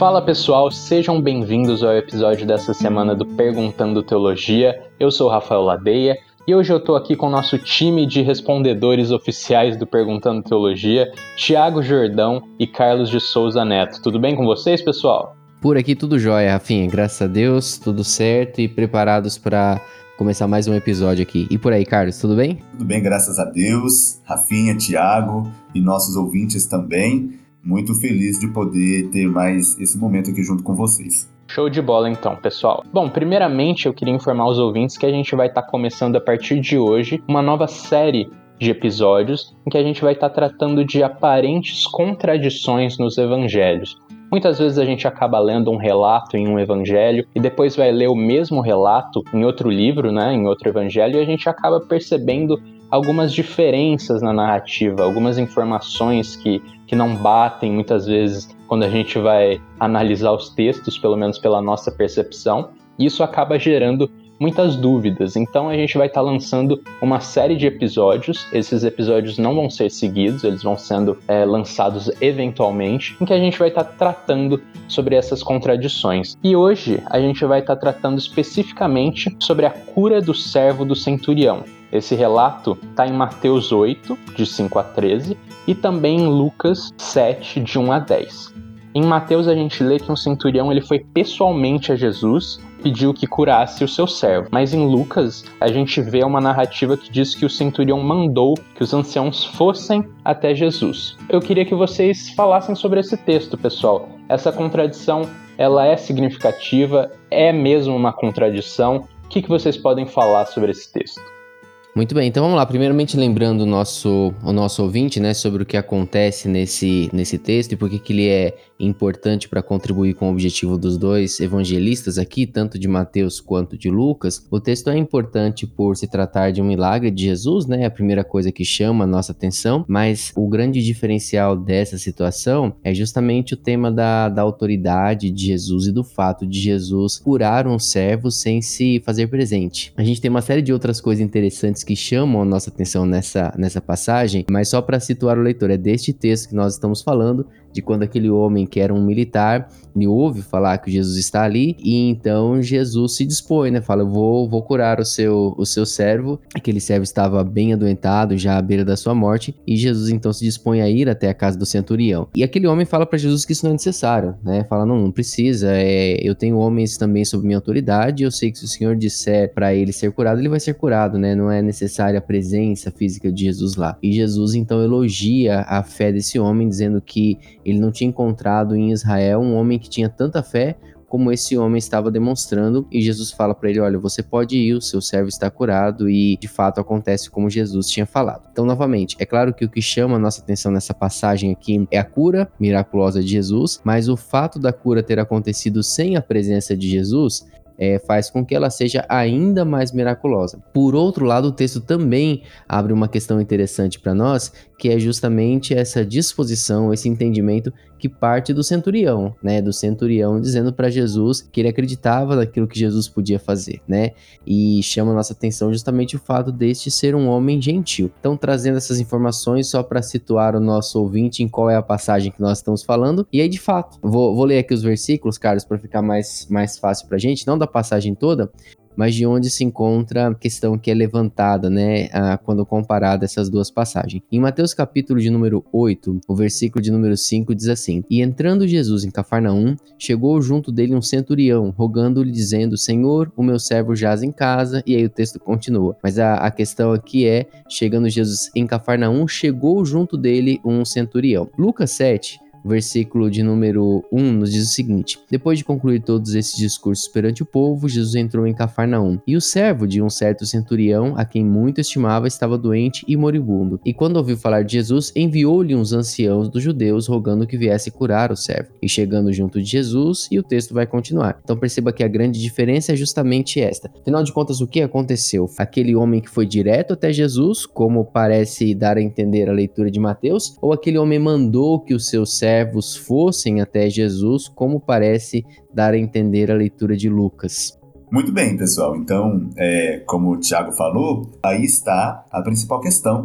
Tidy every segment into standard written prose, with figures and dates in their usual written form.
Fala pessoal, sejam bem-vindos ao episódio dessa semana do Perguntando Teologia. Eu sou o Rafael Ladeia e hoje eu tô aqui com o nosso time de respondedores oficiais do Perguntando Teologia, Thiago Jordão e Carlos de Souza Neto. Tudo bem com vocês, pessoal? Por aqui tudo jóia, Rafinha, graças a Deus, tudo certo e preparados para começar mais um episódio aqui. E por aí, Carlos, tudo bem? Tudo bem, graças a Deus, Rafinha, Thiago e nossos ouvintes também. Muito feliz de poder ter mais esse momento aqui junto com vocês. Show de bola então, pessoal. Bom, primeiramente eu queria informar os ouvintes que a gente vai estar começando a partir de hoje uma nova série de episódios em que a gente vai estar tratando de aparentes contradições nos evangelhos. Muitas vezes a gente acaba lendo um relato em um evangelho e depois vai ler o mesmo relato em outro livro, em outro evangelho, e a gente acaba percebendo algumas diferenças na narrativa, algumas informações que não batem muitas vezes quando a gente vai analisar os textos, pelo menos pela nossa percepção, e isso acaba gerando muitas dúvidas. Então a gente vai estar lançando uma série de episódios. Esses episódios não vão ser seguidos, eles vão sendo lançados eventualmente, em que a gente vai estar tratando sobre essas contradições. E hoje a gente vai estar tratando especificamente sobre a cura do servo do centurião. Esse relato está em Mateus 8, de 5 a 13, e também em Lucas 7, de 1 a 10. Em Mateus a gente lê que um centurião ele foi pessoalmente a Jesus, pediu que curasse o seu servo. Mas em Lucas a gente vê uma narrativa que diz que o centurião mandou que os anciãos fossem até Jesus. Eu queria que vocês falassem sobre esse texto, pessoal. Essa contradição, ela é significativa? É mesmo uma contradição? O que vocês podem falar sobre esse texto? Muito bem, então vamos lá. Primeiramente lembrando o nosso ouvinte, sobre o que acontece nesse texto e por que ele é importante para contribuir com o objetivo dos dois evangelistas aqui, tanto de Mateus quanto de Lucas. O texto é importante por se tratar de um milagre de Jesus, a primeira coisa que chama a nossa atenção, mas o grande diferencial dessa situação é justamente o tema da autoridade de Jesus e do fato de Jesus curar um servo sem se fazer presente. A gente tem uma série de outras coisas interessantes que chamam a nossa atenção nessa passagem, mas só para situar o leitor, é deste texto que nós estamos falando, de quando aquele homem que era um militar, ele ouve falar que Jesus está ali, e então Jesus se dispõe, fala, eu vou curar o seu servo. Aquele servo estava bem adoentado, já à beira da sua morte, e Jesus então se dispõe a ir até a casa do centurião. E aquele homem fala para Jesus que isso não é necessário, fala, não precisa, eu tenho homens também sob minha autoridade, eu sei que se o Senhor disser para ele ser curado, ele vai ser curado, não é necessária a presença física de Jesus lá. E Jesus então elogia a fé desse homem, dizendo que ele não tinha encontrado em Israel um homem que tinha tanta fé como esse homem estava demonstrando, e Jesus fala para ele, olha, você pode ir, o seu servo está curado, e de fato acontece como Jesus tinha falado. Então, novamente, é claro que o que chama a nossa atenção nessa passagem aqui é a cura miraculosa de Jesus, mas o fato da cura ter acontecido sem a presença de Jesus faz com que ela seja ainda mais miraculosa. Por outro lado, o texto também abre uma questão interessante para nós, que é justamente essa disposição, esse entendimento que parte do centurião, do centurião dizendo para Jesus que ele acreditava naquilo que Jesus podia fazer, e chama a nossa atenção justamente o fato deste ser um homem gentil. Então, trazendo essas informações só para situar o nosso ouvinte em qual é a passagem que nós estamos falando, e aí de fato, vou ler aqui os versículos, Carlos, para ficar mais fácil pra gente, não da passagem toda, mas de onde se encontra a questão que é levantada, quando comparada essas duas passagens. Em Mateus capítulo de número 8, o versículo de número 5 diz assim, e entrando Jesus em Cafarnaum, chegou junto dele um centurião, rogando-lhe dizendo, Senhor, o meu servo jaz em casa, e aí o texto continua. Mas a questão aqui é, chegando Jesus em Cafarnaum, chegou junto dele um centurião. Lucas 7, versículo de número 1 nos diz o seguinte, depois de concluir todos esses discursos perante o povo, Jesus entrou em Cafarnaum, e o servo de um certo centurião, a quem muito estimava, estava doente e moribundo, e quando ouviu falar de Jesus, enviou-lhe uns anciãos dos judeus, rogando que viesse curar o servo, e chegando junto de Jesus, e o texto vai continuar. Então perceba que a grande diferença é justamente esta. Afinal de contas, o que aconteceu? Aquele homem que foi direto até Jesus, como parece dar a entender a leitura de Mateus, ou aquele homem mandou que o seu servos fossem até Jesus, como parece dar a entender a leitura de Lucas? Muito bem, pessoal. Então, como o Thiago falou, aí está a principal questão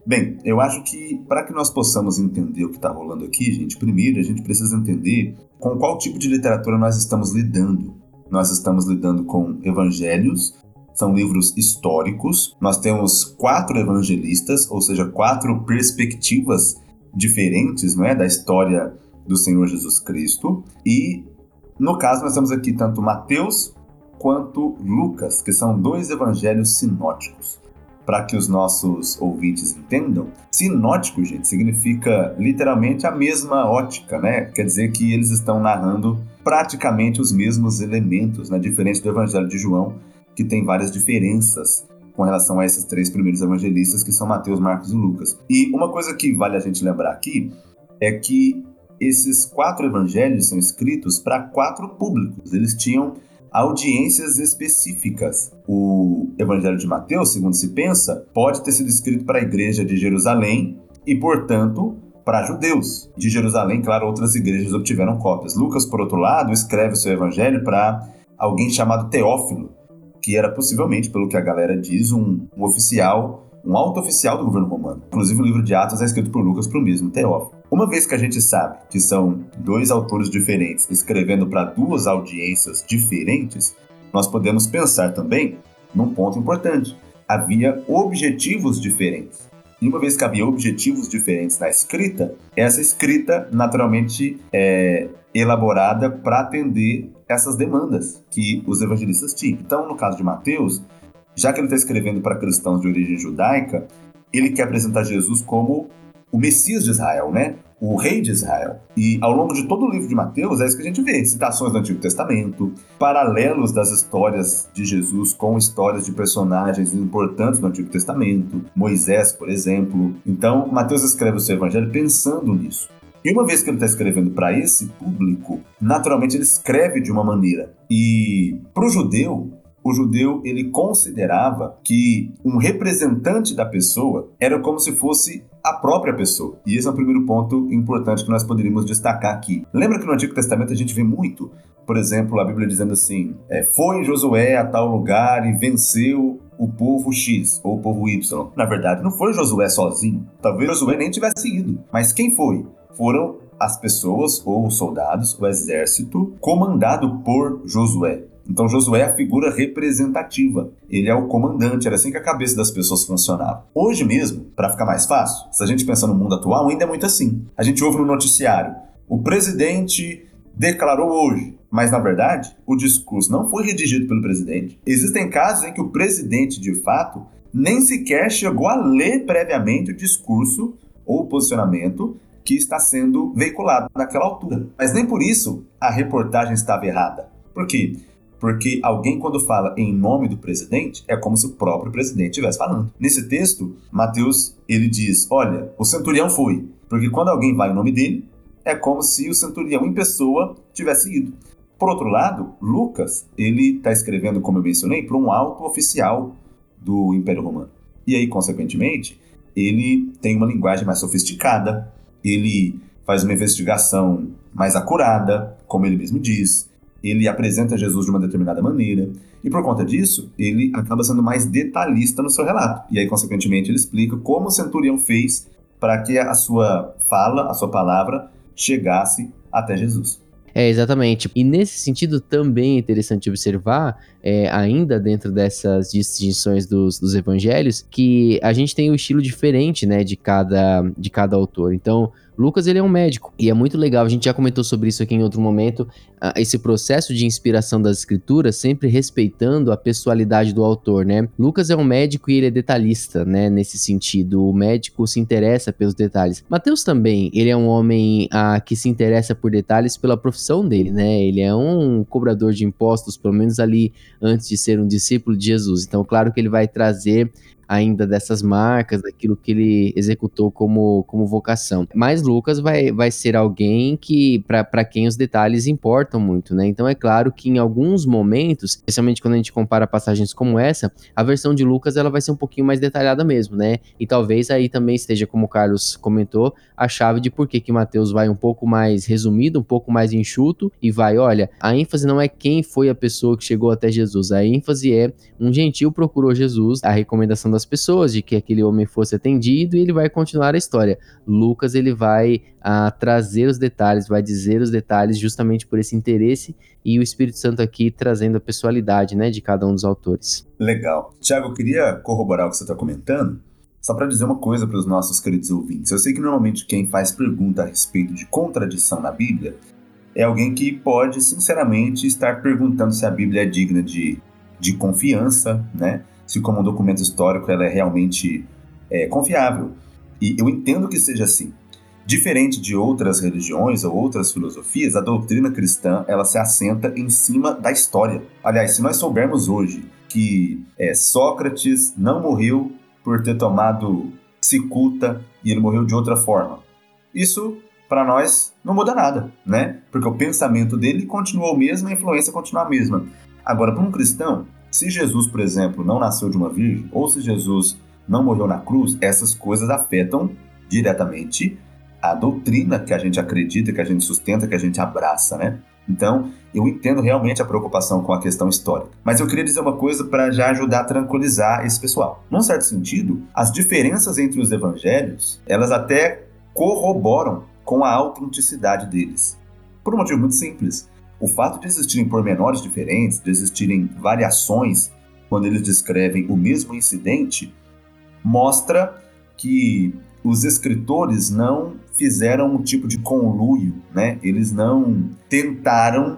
Bem, eu acho que para que nós possamos entender o que está rolando aqui, gente, primeiro a gente precisa entender com qual tipo de literatura nós estamos lidando. Nós estamos lidando com evangelhos, são livros históricos. Nós temos 4 evangelistas, ou seja, 4 perspectivas diferentes, não é, da história do Senhor Jesus Cristo. E, no caso, nós temos aqui tanto Mateus quanto Lucas, que são 2 evangelhos sinóticos. Para que os nossos ouvintes entendam, sinótico, gente, significa literalmente a mesma ótica, né? Quer dizer que eles estão narrando praticamente os mesmos elementos, né? Diferente do Evangelho de João, que tem várias diferenças com relação a esses 3 primeiros evangelistas, que são Mateus, Marcos e Lucas. E uma coisa que vale a gente lembrar aqui é que esses 4 evangelhos são escritos para 4 públicos. Eles tinham audiências específicas. O Evangelho de Mateus, segundo se pensa, pode ter sido escrito para a igreja de Jerusalém e, portanto, para judeus. De Jerusalém, claro, outras igrejas obtiveram cópias. Lucas, por outro lado, escreve o seu evangelho para alguém chamado Teófilo, que era possivelmente, pelo que a galera diz, um oficial, um alto oficial do governo romano. Inclusive, o livro de Atos é escrito por Lucas para o mesmo Teófilo. Uma vez que a gente sabe que são 2 autores diferentes escrevendo para 2 audiências diferentes, nós podemos pensar também num ponto importante. Havia objetivos diferentes. E uma vez que havia objetivos diferentes na escrita, essa escrita naturalmente é elaborada para atender essas demandas que os evangelistas tinham. Então, no caso de Mateus, já que ele está escrevendo para cristãos de origem judaica, ele quer apresentar Jesus como o Messias de Israel, né? O rei de Israel. E ao longo de todo o livro de Mateus, é isso que a gente vê. Citações do Antigo Testamento, paralelos das histórias de Jesus com histórias de personagens importantes do Antigo Testamento. Moisés, por exemplo. Então, Mateus escreve o seu evangelho pensando nisso. E uma vez que ele está escrevendo para esse público, naturalmente ele escreve de uma maneira. E para o judeu ele considerava que um representante da pessoa era como se fosse a própria pessoa. E esse é o primeiro ponto importante que nós poderíamos destacar aqui. Lembra que no Antigo Testamento a gente vê muito, por exemplo, a Bíblia dizendo assim, foi Josué a tal lugar e venceu o povo X, ou o povo Y. Na verdade, não foi Josué sozinho. Talvez Josué nem tivesse ido. Mas quem foi? Foram as pessoas, ou os soldados, o exército, comandado por Josué. Então Josué é a figura representativa, ele é o comandante, era assim que a cabeça das pessoas funcionava. Hoje mesmo, para ficar mais fácil, se a gente pensar no mundo atual, ainda é muito assim. A gente ouve no noticiário, o presidente declarou hoje, mas na verdade o discurso não foi redigido pelo presidente. Existem casos em que o presidente, de fato, nem sequer chegou a ler previamente o discurso ou o posicionamento que está sendo veiculado naquela altura. Mas nem por isso a reportagem estava errada. Por quê? Porque alguém, quando fala em nome do presidente, é como se o próprio presidente estivesse falando. Nesse texto, Mateus, ele diz, olha, o centurião foi. Porque quando alguém vai em nome dele, é como se o centurião em pessoa tivesse ido. Por outro lado, Lucas, ele está escrevendo, como eu mencionei, para um alto oficial do Império Romano. E aí, consequentemente, ele tem uma linguagem mais sofisticada, ele faz uma investigação mais acurada, como ele mesmo diz, ele apresenta Jesus de uma determinada maneira, e por conta disso, ele acaba sendo mais detalhista no seu relato. E aí, consequentemente, ele explica como o centurião fez para que a sua fala, a sua palavra, chegasse até Jesus. Exatamente. E nesse sentido também é interessante observar, ainda dentro dessas distinções dos evangelhos, que a gente tem um estilo diferente, né, de cada autor. Então, Lucas, ele é um médico, e é muito legal, a gente já comentou sobre isso aqui em outro momento, esse processo de inspiração das escrituras, sempre respeitando a pessoalidade do autor, né? Lucas é um médico e ele é detalhista, né, nesse sentido, o médico se interessa pelos detalhes. Mateus também, ele é um homem que se interessa por detalhes pela profissão dele, né? Ele é um cobrador de impostos, pelo menos ali antes de ser um discípulo de Jesus. Então, claro que ele vai trazer ainda dessas marcas, daquilo que ele executou como vocação. Mas Lucas vai ser alguém que, para quem os detalhes importam muito, né? Então é claro que em alguns momentos, especialmente quando a gente compara passagens como essa, a versão de Lucas ela vai ser um pouquinho mais detalhada mesmo, né? E talvez aí também esteja, como o Carlos comentou, a chave de por que Mateus vai um pouco mais resumido, um pouco mais enxuto e vai, olha, a ênfase não é quem foi a pessoa que chegou até Jesus, a ênfase é um gentil procurou Jesus, a recomendação das pessoas, de que aquele homem fosse atendido, e ele vai continuar a história. Lucas, ele vai trazer os detalhes, vai dizer os detalhes justamente por esse interesse, e o Espírito Santo aqui trazendo a pessoalidade, né, de cada um dos autores. Legal. Tiago, eu queria corroborar o que você está comentando, só para dizer uma coisa para os nossos queridos ouvintes. Eu sei que normalmente quem faz pergunta a respeito de contradição na Bíblia é alguém que pode, sinceramente, estar perguntando se a Bíblia é digna de confiança, né? Se como um documento histórico ela é realmente confiável. E eu entendo que seja assim. Diferente de outras religiões ou outras filosofias, a doutrina cristã ela se assenta em cima da história. Aliás, se nós soubermos hoje que Sócrates não morreu por ter tomado cicuta e ele morreu de outra forma, isso para nós não muda nada, né? Porque o pensamento dele continua o mesmo, a influência continua a mesma. Agora, para um cristão, se Jesus, por exemplo, não nasceu de uma virgem, ou se Jesus não morreu na cruz, essas coisas afetam diretamente a doutrina que a gente acredita, que a gente sustenta, que a gente abraça, né? Então, eu entendo realmente a preocupação com a questão histórica. Mas eu queria dizer uma coisa para já ajudar a tranquilizar esse pessoal. Num certo sentido, as diferenças entre os evangelhos, elas até corroboram com a autenticidade deles. Por um motivo muito simples. O fato de existirem pormenores diferentes, de existirem variações quando eles descrevem o mesmo incidente, mostra que os escritores não fizeram um tipo de conluio, né? Eles não tentaram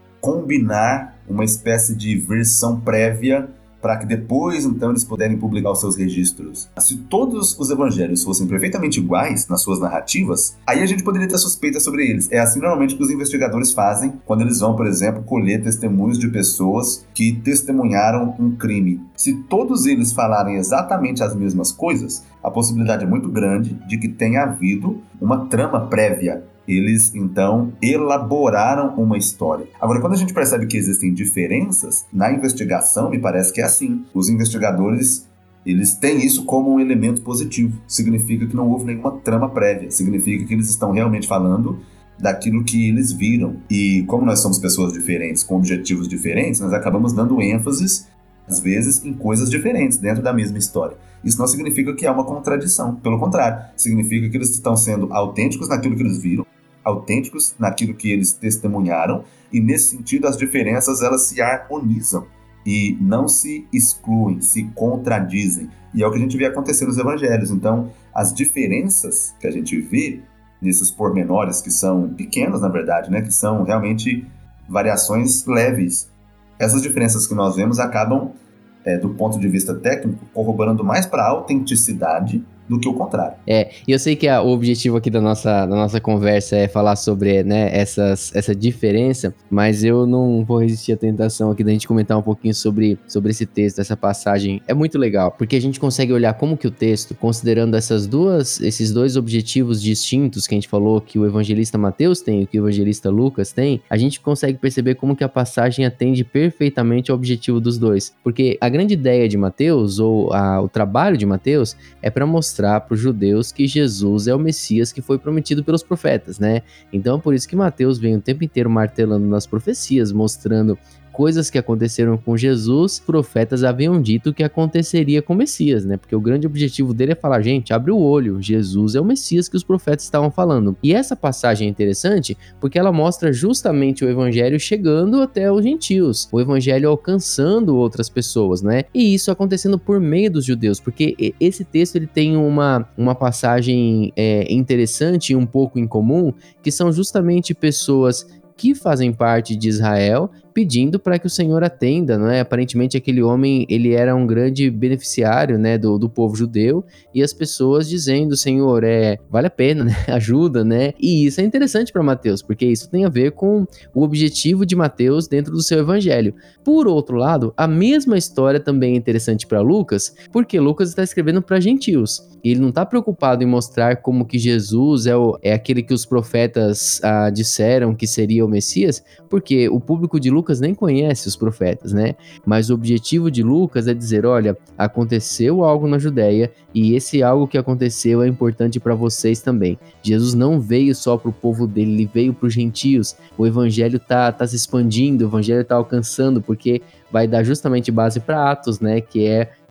combinar uma espécie de versão prévia para que depois, então, eles puderem publicar os seus registros. Se todos os evangelhos fossem perfeitamente iguais nas suas narrativas, aí a gente poderia ter suspeitas sobre eles. É assim normalmente que os investigadores fazem quando eles vão, por exemplo, colher testemunhos de pessoas que testemunharam um crime. Se todos eles falarem exatamente as mesmas coisas, a possibilidade é muito grande de que tenha havido uma trama prévia. Eles, então, elaboraram uma história. Agora, quando a gente percebe que existem diferenças, na investigação, me parece que é assim. Os investigadores, eles têm isso como um elemento positivo. Significa que não houve nenhuma trama prévia. Significa que eles estão realmente falando daquilo que eles viram. E como nós somos pessoas diferentes, com objetivos diferentes, nós acabamos dando ênfase, às vezes, em coisas diferentes dentro da mesma história. Isso não significa que há uma contradição. Pelo contrário, significa que eles estão sendo autênticos naquilo que eles viram, autênticos naquilo que eles testemunharam, e nesse sentido as diferenças elas se harmonizam e não se excluem, se contradizem. E é o que a gente vê acontecer nos evangelhos. Então, as diferenças que a gente vê nesses pormenores, que são pequenos, na verdade, né, que são realmente variações leves, essas diferenças que nós vemos acabam, do ponto de vista técnico, corroborando mais para a autenticidade do que o contrário. E eu sei que o objetivo aqui da nossa conversa é falar sobre, né, essa diferença, mas eu não vou resistir à tentação aqui da gente comentar um pouquinho sobre esse texto, essa passagem. É muito legal, porque a gente consegue olhar como que o texto, considerando esses dois objetivos distintos que a gente falou, que o evangelista Mateus tem e que o evangelista Lucas tem, a gente consegue perceber como que a passagem atende perfeitamente ao objetivo dos dois. Porque a grande ideia de Mateus, ou o trabalho de Mateus, é para mostrar para os judeus que Jesus é o Messias que foi prometido pelos profetas, né? Então, por isso que Mateus vem o tempo inteiro martelando nas profecias, mostrando coisas que aconteceram com Jesus, profetas haviam dito que aconteceria com o Messias, né? Porque o grande objetivo dele é falar, gente, abre o olho, Jesus é o Messias que os profetas estavam falando. E essa passagem é interessante porque ela mostra justamente o evangelho chegando até os gentios, o evangelho alcançando outras pessoas, né? E isso acontecendo por meio dos judeus, porque esse texto ele tem uma passagem interessante e um pouco incomum, que são justamente pessoas que fazem parte de Israel, pedindo para que o Senhor atenda, não é? Aparentemente aquele homem, ele era um grande beneficiário, né, do povo judeu, e as pessoas dizendo, Senhor, vale a pena, né? Ajuda, né? E isso é interessante para Mateus, porque isso tem a ver com o objetivo de Mateus dentro do seu evangelho. Por outro lado, a mesma história também é interessante para Lucas, porque Lucas está escrevendo para gentios. E ele não está preocupado em mostrar como que Jesus é aquele que os profetas disseram que seria o Messias, porque o público de Lucas nem conhece os profetas, né? Mas o objetivo de Lucas é dizer, olha, aconteceu algo na Judéia e esse algo que aconteceu é importante para vocês também. Jesus não veio só para o povo dele, ele veio para os gentios. O evangelho tá se expandindo, o evangelho tá alcançando, porque vai dar justamente base para Atos, né? Que é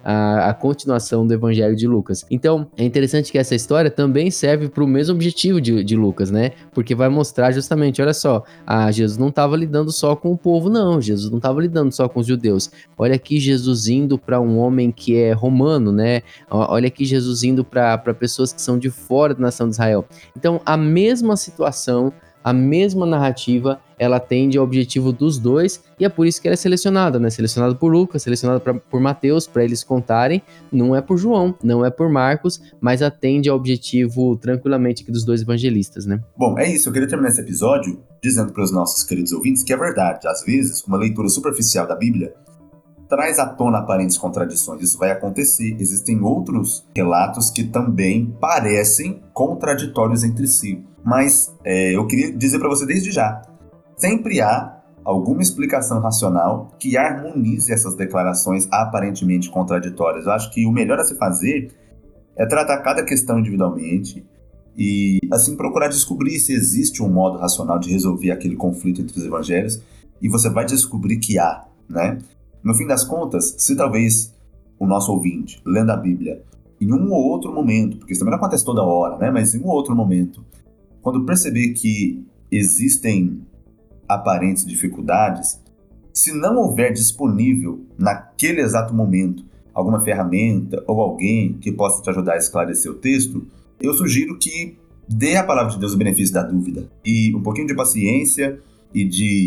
a continuação do Evangelho de Lucas. Então, é interessante que essa história também serve para o mesmo objetivo de Lucas, né? Porque vai mostrar justamente, olha só, Jesus não estava lidando só com o povo, não. Jesus não estava lidando só com os judeus. Olha aqui Jesus indo para um homem que é romano, né? Olha aqui Jesus indo para pessoas que são de fora da nação de Israel. Então, a mesma situação, a mesma narrativa, ela atende ao objetivo dos dois, e é por isso que ela é selecionada, né? Selecionada por Lucas, selecionada por Mateus, para eles contarem. Não é por João, não é por Marcos, mas atende ao objetivo tranquilamente aqui dos dois evangelistas, né? Bom, é isso. Eu queria terminar esse episódio dizendo para os nossos queridos ouvintes que é verdade. Às vezes, uma leitura superficial da Bíblia traz à tona aparentes contradições. Isso vai acontecer. Existem outros relatos que também parecem contraditórios entre si. Mas eu queria dizer para você desde já, sempre há alguma explicação racional que harmonize essas declarações aparentemente contraditórias. Eu acho que o melhor a se fazer é tratar cada questão individualmente e, assim, procurar descobrir se existe um modo racional de resolver aquele conflito entre os evangelhos, e você vai descobrir que há, né? No fim das contas, se talvez o nosso ouvinte, lendo a Bíblia, em um ou outro momento, porque isso também não acontece toda hora, né? Mas em um ou outro momento, quando perceber que existem aparentes dificuldades, se não houver disponível naquele exato momento alguma ferramenta ou alguém que possa te ajudar a esclarecer o texto, eu sugiro que dê à palavra de Deus o benefício da dúvida. E um pouquinho de paciência e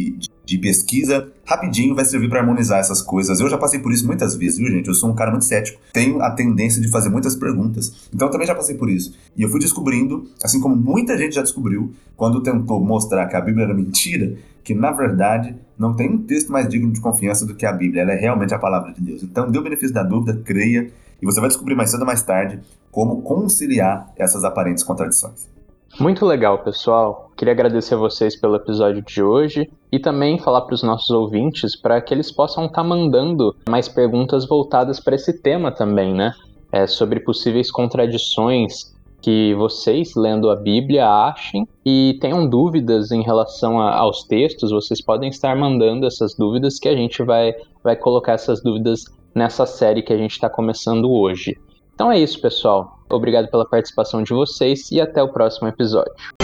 de pesquisa, rapidinho vai servir para harmonizar essas coisas. Eu já passei por isso muitas vezes, viu, gente? Eu sou um cara muito cético, tenho a tendência de fazer muitas perguntas, então eu também já passei por isso. E eu fui descobrindo, assim como muita gente já descobriu, quando tentou mostrar que a Bíblia era mentira, que na verdade não tem um texto mais digno de confiança do que a Bíblia. Ela é realmente a palavra de Deus. Então dê o benefício da dúvida, creia, e você vai descobrir mais cedo ou mais tarde como conciliar essas aparentes contradições. Muito legal, pessoal. Queria agradecer a vocês pelo episódio de hoje e também falar para os nossos ouvintes para que eles possam estar mandando mais perguntas voltadas para esse tema também, né? Sobre possíveis contradições que vocês, lendo a Bíblia, achem e tenham dúvidas em relação aos textos. Vocês podem estar mandando essas dúvidas, que a gente vai colocar essas dúvidas nessa série que a gente está começando hoje. Então é isso, pessoal. Obrigado pela participação de vocês e até o próximo episódio.